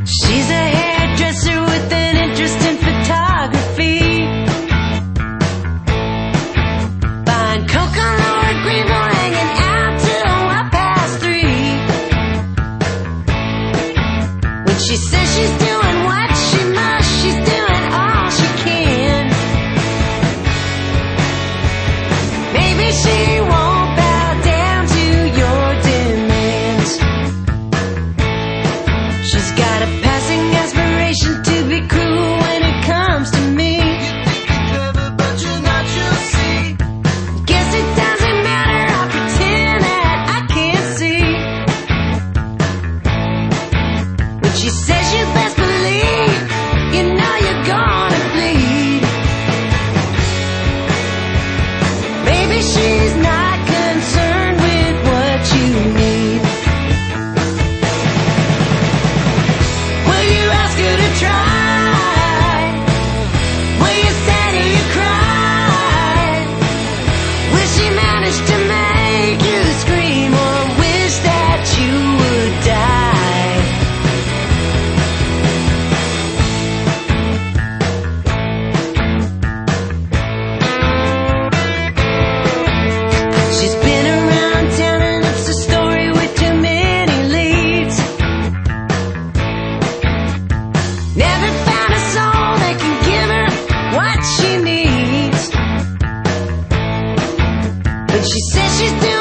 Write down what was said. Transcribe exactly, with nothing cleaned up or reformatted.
She's a hairdresser with an interest in photography. Buying Coca-Cola at Greenville, hanging out till half past three. When she says she's doing what she must, she's doing all she can. Maybe she won't bow down to your demands. She's got a passing aspiration to be cruel when it comes to me. Guess it doesn't matter, I pretend that I can't see. When she says you best believe, you know you're gonna bleed. Maybe she's not concerned with what you need. Will you ask her to try? Will you say to you cry? Will she manage to make you scream or wish that you would die? She's been around town and it's a story with too many leads. Never found a soul that can give her what she needs. When she says she's doing